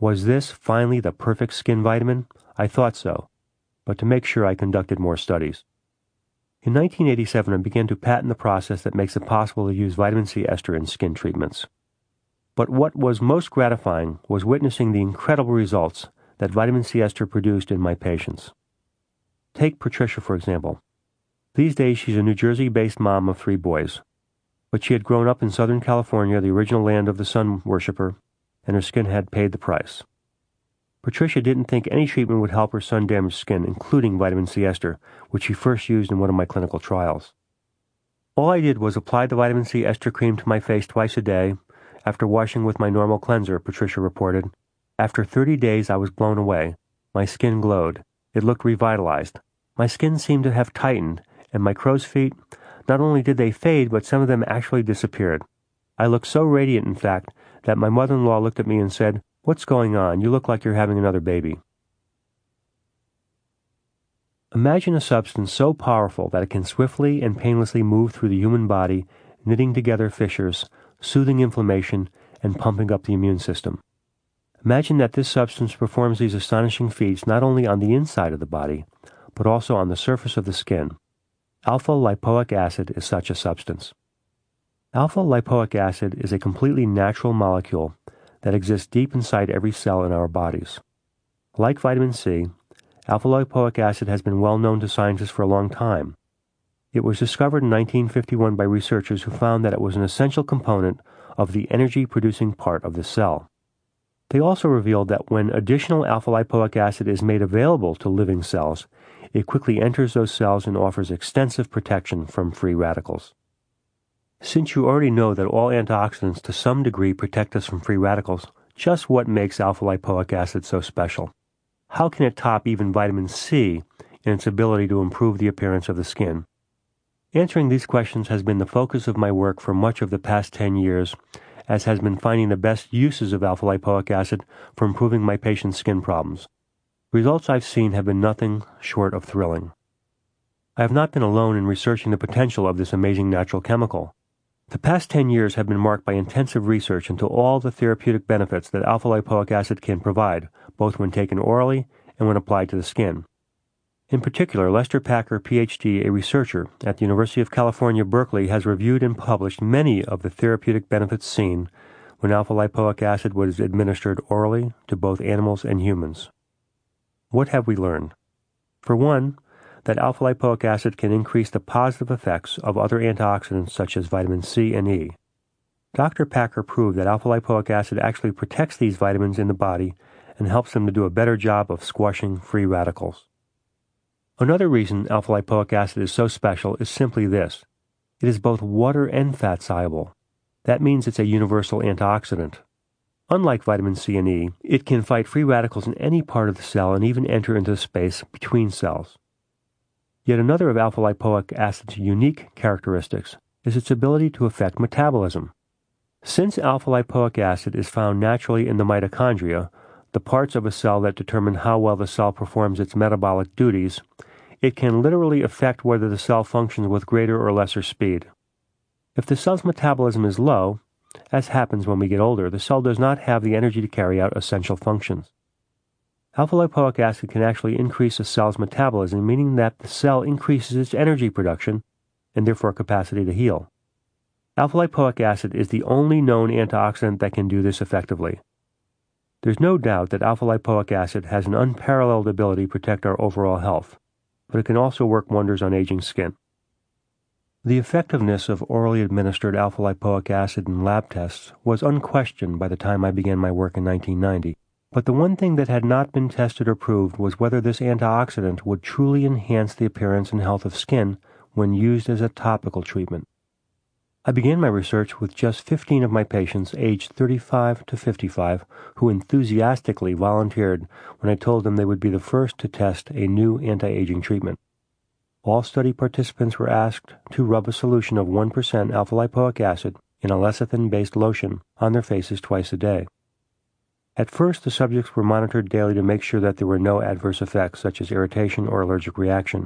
Was this finally the perfect skin vitamin? I thought so, but to make sure I conducted more studies. In nineteen eighty-seven, I began to patent the process that makes it possible to use vitamin C ester in skin treatments. But what was most gratifying was witnessing the incredible results that vitamin C ester produced in my patients. Take Patricia, for example. These days, she's a New Jersey-based mom of three boys, but she had grown up in Southern California, the original land of the sun worshiper, and her skin had paid the price. Patricia didn't think any treatment would help her sun-damaged skin, including vitamin C ester, which she first used in one of my clinical trials. All I did was apply the vitamin C ester cream to my face twice a day. After washing with my normal cleanser, Patricia reported. After thirty days, I was blown away. My skin glowed. It looked revitalized. My skin seemed to have tightened, and my crow's feet, not only did they fade, but some of them actually disappeared. I looked so radiant, in fact, that my mother-in-law looked at me and said, "What's going on? You look like you're having another baby." Imagine a substance so powerful that it can swiftly and painlessly move through the human body, knitting together fissures, soothing inflammation, and pumping up the immune system. Imagine that this substance performs these astonishing feats not only on the inside of the body, but also on the surface of the skin. Alpha-lipoic acid is such a substance. Alpha-lipoic acid is a completely natural molecule that exists deep inside every cell in our bodies. Like vitamin C, alpha-lipoic acid has been well known to scientists for a long time. It was discovered in nineteen fifty-one by researchers who found that it was an essential component of the energy-producing part of the cell. They also revealed that when additional alpha-lipoic acid is made available to living cells, it quickly enters those cells and offers extensive protection from free radicals. Since you already know that all antioxidants to some degree protect us from free radicals, just what makes alpha-lipoic acid so special? How can it top even vitamin C in its ability to improve the appearance of the skin? Answering these questions has been the focus of my work for much of the past ten years, as has been finding the best uses of alpha-lipoic acid for improving my patients' skin problems. Results I've seen have been nothing short of thrilling. I have not been alone in researching the potential of this amazing natural chemical. The past ten years have been marked by intensive research into all the therapeutic benefits that alpha-lipoic acid can provide, both when taken orally and when applied to the skin. In particular, Lester Packer, P H D, a researcher at the University of California, Berkeley, has reviewed and published many of the therapeutic benefits seen when alpha-lipoic acid was administered orally to both animals and humans. What have we learned? For one, that alpha-lipoic acid can increase the positive effects of other antioxidants such as vitamin C and E. Doctor Packer proved that alpha-lipoic acid actually protects these vitamins in the body and helps them to do a better job of squashing free radicals. Another reason alpha-lipoic acid is so special is simply this. It is both water and fat soluble. That means it's a universal antioxidant. Unlike vitamin C and E, it can fight free radicals in any part of the cell and even enter into the space between cells. Yet another of alpha-lipoic acid's unique characteristics is its ability to affect metabolism. Since alpha-lipoic acid is found naturally in the mitochondria, the parts of a cell that determine how well the cell performs its metabolic duties, it can literally affect whether the cell functions with greater or lesser speed. If the cell's metabolism is low, as happens when we get older, the cell does not have the energy to carry out essential functions. Alpha-lipoic acid can actually increase a cell's metabolism, meaning that the cell increases its energy production and therefore capacity to heal. Alpha-lipoic acid is the only known antioxidant that can do this effectively. There's no doubt that alpha-lipoic acid has an unparalleled ability to protect our overall health, but it can also work wonders on aging skin. The effectiveness of orally administered alpha-lipoic acid in lab tests was unquestioned by the time I began my work in nineteen ninety, but the one thing that had not been tested or proved was whether this antioxidant would truly enhance the appearance and health of skin when used as a topical treatment. I began my research with just fifteen of my patients aged thirty-five to fifty-five who enthusiastically volunteered when I told them they would be the first to test a new anti-aging treatment. All study participants were asked to rub a solution of one percent alpha-lipoic acid in a lecithin-based lotion on their faces twice a day. At first, the subjects were monitored daily to make sure that there were no adverse effects such as irritation or allergic reaction.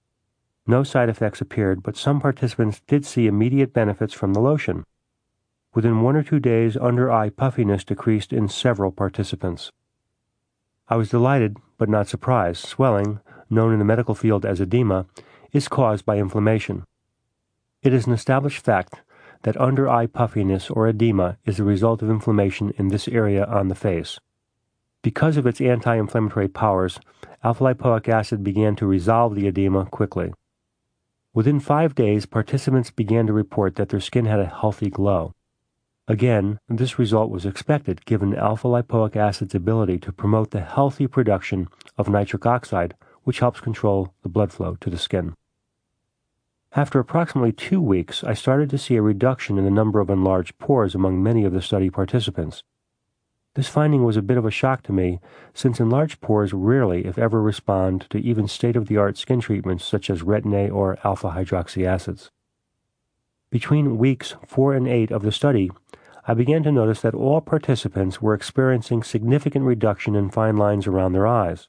No side effects appeared, but some participants did see immediate benefits from the lotion. Within one or two days, under-eye puffiness decreased in several participants. I was delighted, but not surprised. Swelling, known in the medical field as edema, is caused by inflammation. It is an established fact that under-eye puffiness or edema is the result of inflammation in this area on the face. Because of its anti-inflammatory powers, alpha-lipoic acid began to resolve the edema quickly. Within five days, participants began to report that their skin had a healthy glow. Again, this result was expected given alpha-lipoic acid's ability to promote the healthy production of nitric oxide, which helps control the blood flow to the skin. After approximately two weeks, I started to see a reduction in the number of enlarged pores among many of the study participants. This finding was a bit of a shock to me, since enlarged pores rarely, if ever, respond to even state-of-the-art skin treatments such as Retin-A or alpha-hydroxy acids. Between weeks four and eight of the study, I began to notice that all participants were experiencing significant reduction in fine lines around their eyes.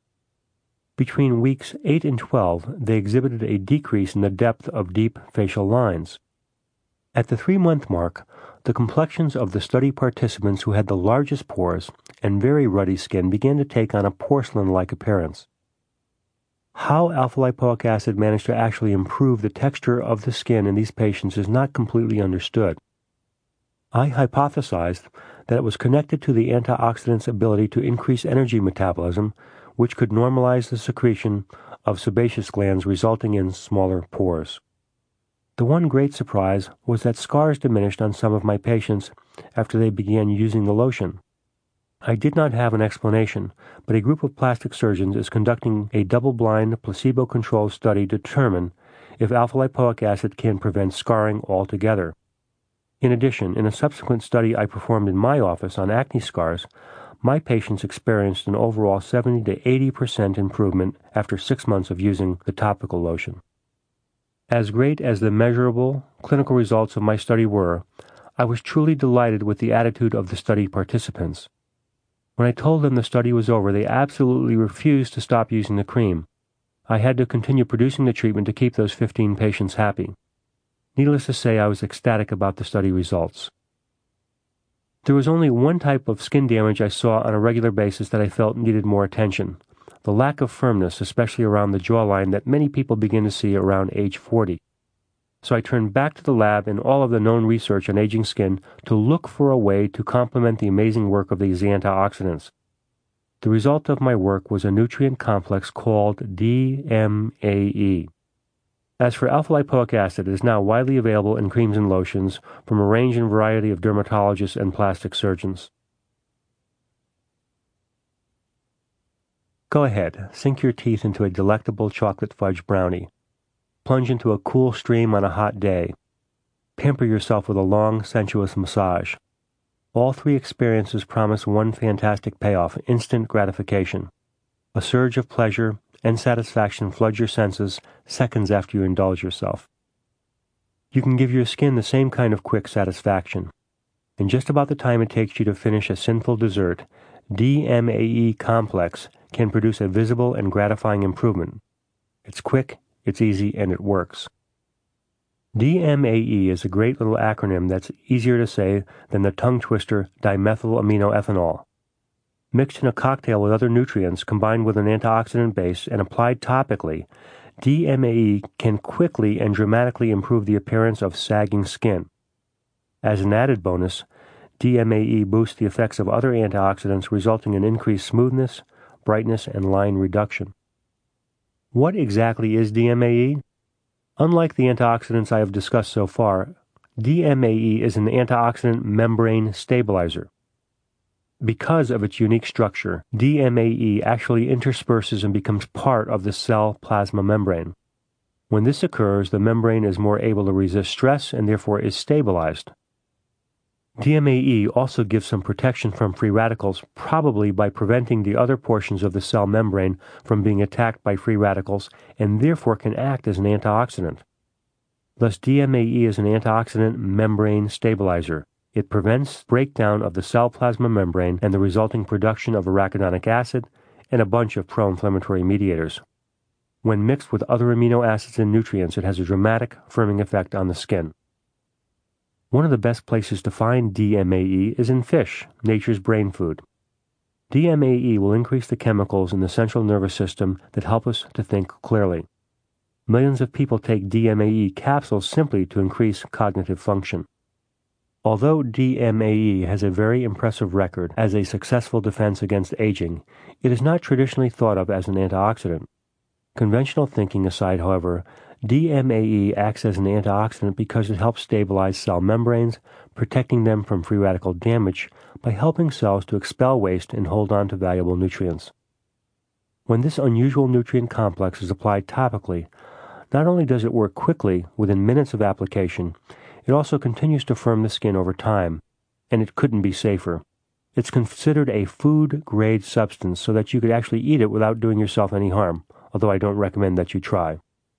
Between weeks eight and twelve, they exhibited a decrease in the depth of deep facial lines. At the three-month mark, the complexions of the study participants who had the largest pores and very ruddy skin began to take on a porcelain-like appearance. How alpha-lipoic acid managed to actually improve the texture of the skin in these patients is not completely understood. I hypothesized that it was connected to the antioxidant's ability to increase energy metabolism, which could normalize the secretion of sebaceous glands, resulting in smaller pores. The one great surprise was that scars diminished on some of my patients after they began using the lotion. I did not have an explanation, but a group of plastic surgeons is conducting a double-blind, placebo-controlled study to determine if alpha-lipoic acid can prevent scarring altogether. In addition, in a subsequent study I performed in my office on acne scars, my patients experienced an overall seventy to eighty percent improvement after six months of using the topical lotion. As great as the measurable clinical results of my study were, I was truly delighted with the attitude of the study participants. When I told them the study was over, they absolutely refused to stop using the cream. I had to continue producing the treatment to keep those fifteen patients happy. Needless to say, I was ecstatic about the study results. There was only one type of skin damage I saw on a regular basis that I felt needed more attention: the lack of firmness, especially around the jawline, that many people begin to see around age forty. So I turned back to the lab and all of the known research on aging skin to look for a way to complement the amazing work of these antioxidants. The result of my work was a nutrient complex called D M A E. As for alpha-lipoic acid, it is now widely available in creams and lotions from a range and variety of dermatologists and plastic surgeons. Go ahead, sink your teeth into a delectable chocolate fudge brownie. Plunge into a cool stream on a hot day. Pamper yourself with a long, sensuous massage. All three experiences promise one fantastic payoff: instant gratification. A surge of pleasure and satisfaction floods your senses seconds after you indulge yourself. You can give your skin the same kind of quick satisfaction. In just about the time it takes you to finish a sinful dessert, D M A E complex can produce a visible and gratifying improvement. It's quick, it's easy, and it works. D M A E is a great little acronym that's easier to say than the tongue twister dimethylaminoethanol. Mixed in a cocktail with other nutrients combined with an antioxidant base and applied topically, D M A E can quickly and dramatically improve the appearance of sagging skin. As an added bonus, D M A E boosts the effects of other antioxidants, resulting in increased smoothness, brightness, and line reduction. What exactly is D M A E? Unlike the antioxidants I have discussed so far, D M A E is an antioxidant membrane stabilizer. Because of its unique structure, D M A E actually intersperses and becomes part of the cell plasma membrane. When this occurs, the membrane is more able to resist stress and therefore is stabilized. D M A E also gives some protection from free radicals, probably by preventing the other portions of the cell membrane from being attacked by free radicals, and therefore can act as an antioxidant. Thus, D M A E is an antioxidant membrane stabilizer. It prevents breakdown of the cell plasma membrane and the resulting production of arachidonic acid and a bunch of pro-inflammatory mediators. When mixed with other amino acids and nutrients, it has a dramatic firming effect on the skin. One of the best places to find D M A E is in fish, nature's brain food. D M A E will increase the chemicals in the central nervous system that help us to think clearly. Millions of people take D M A E capsules simply to increase cognitive function. Although D M A E has a very impressive record as a successful defense against aging, it is not traditionally thought of as an antioxidant. Conventional thinking aside, however, D M A E acts as an antioxidant because it helps stabilize cell membranes, protecting them from free radical damage by helping cells to expel waste and hold on to valuable nutrients. When this unusual nutrient complex is applied topically, not only does it work quickly within minutes of application, it also continues to firm the skin over time, and it couldn't be safer. It's considered a food-grade substance so that you could actually eat it without doing yourself any harm, although I don't recommend that you try.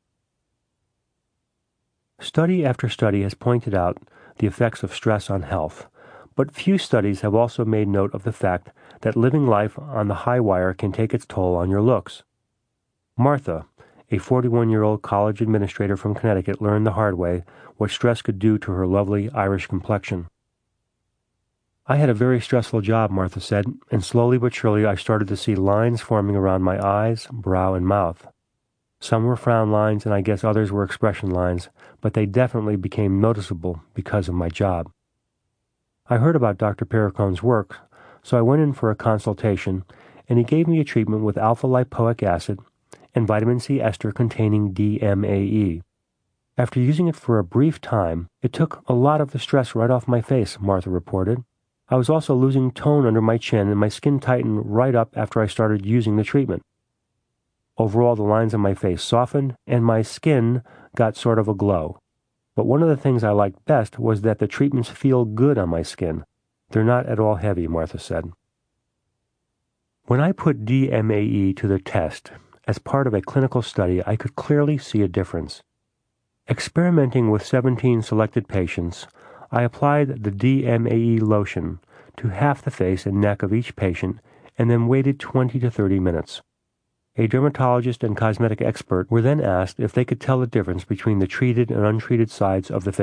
Study after study has pointed out the effects of stress on health, but few studies have also made note of the fact that living life on the high wire can take its toll on your looks. Martha, a forty-one-year-old college administrator from Connecticut, learned the hard way what stress could do to her lovely Irish complexion. I had a very stressful job, Martha said, and slowly but surely I started to see lines forming around my eyes, brow, and mouth. Some were frown lines, and I guess others were expression lines, but they definitely became noticeable because of my job. I heard about Doctor Perricone's work, so I went in for a consultation, and he gave me a treatment with alpha-lipoic acid and vitamin C ester containing D M A E. After using it for a brief time, it took a lot of the stress right off my face, Martha reported. I was also losing tone under my chin, and my skin tightened right up after I started using the treatment. Overall, the lines on my face softened, and my skin got sort of a glow. But one of the things I liked best was that the treatments feel good on my skin. They're not at all heavy, Martha said. When I put D M A E to the test, as part of a clinical study, I could clearly see a difference. Experimenting with seventeen selected patients, I applied the D M A E lotion to half the face and neck of each patient and then waited twenty to thirty minutes. A dermatologist and cosmetic expert were then asked if they could tell the difference between the treated and untreated sides of the face.